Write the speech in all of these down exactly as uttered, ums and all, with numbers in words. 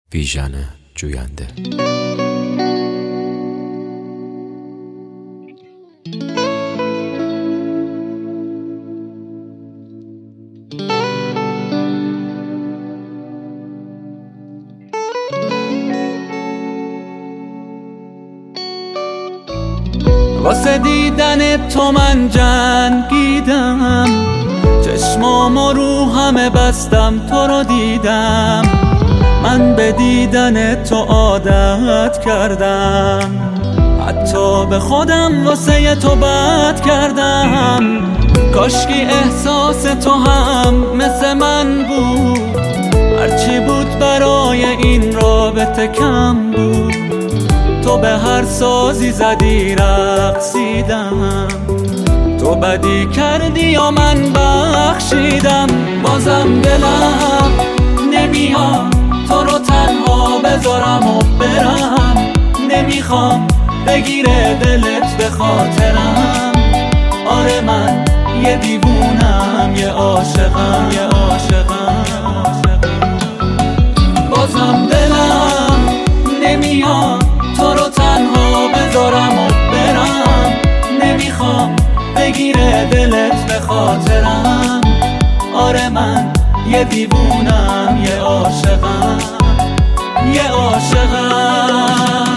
ویژن جوینده. واسه دیدن تو من جنگیدم، چشمام و رو همه بستم تو رو دیدم. من به دیدن تو عادت کردم، حتی به خودم واسه تو بد کردم. کاشکی احساس تو هم مثل من بود، هرچی بود برای این رابطه کم بود. تو به هر سازی زدی رقصیدم، تو بدی کردی و من بخشیدم. بازم دلم نمیاد تو رو تنها بذارم و برم، نمیخوام بگیره دلت به خاطرم. آره من یه دیوونم، یه عاشقم، یه عاشقم. بازم دلم نمیاد تو رو تنها بذارم و برم، نمیخوام بگیره دلت به خاطرم. آره من یه دیوونم، یه عاشقم، یه عاشقم.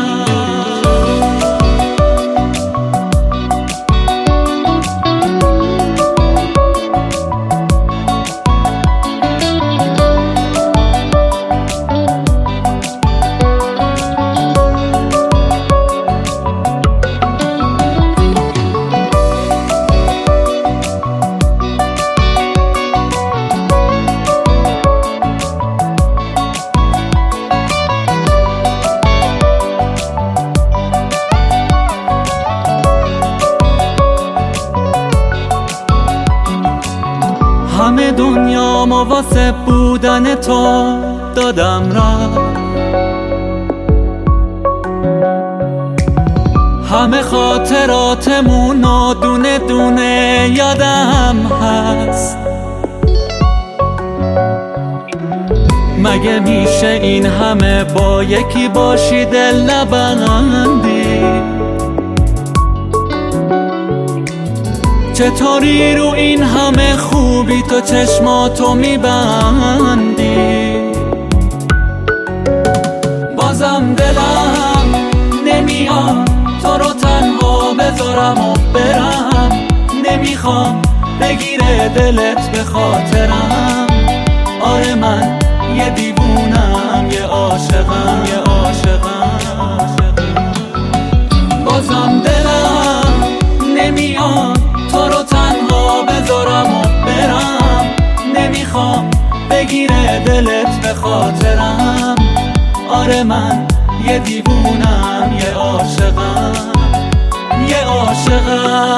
همه دنیامو واسه بودن تو دادم رفت، همه خاطراتمونو دونه دونه یادم هست. مگه میشه این همه با یکی باشی دل نبندی؟ چطوری رو این همه خوبی تو چشماتو میبندی؟ بازم دلم نمیاد تو رو تنها بذارم و برم، نمیخوام بگیره دلت به خاطرم. آره من یه دیوونم، یه عاشقم، یه عاشقم. بازم دلم نمیاد تو رو تنها بذارم و برم، نمیخوام بگیره دلت به خاطرم. آره من یه دیوونم، یه عاشقم، یه عاشقم.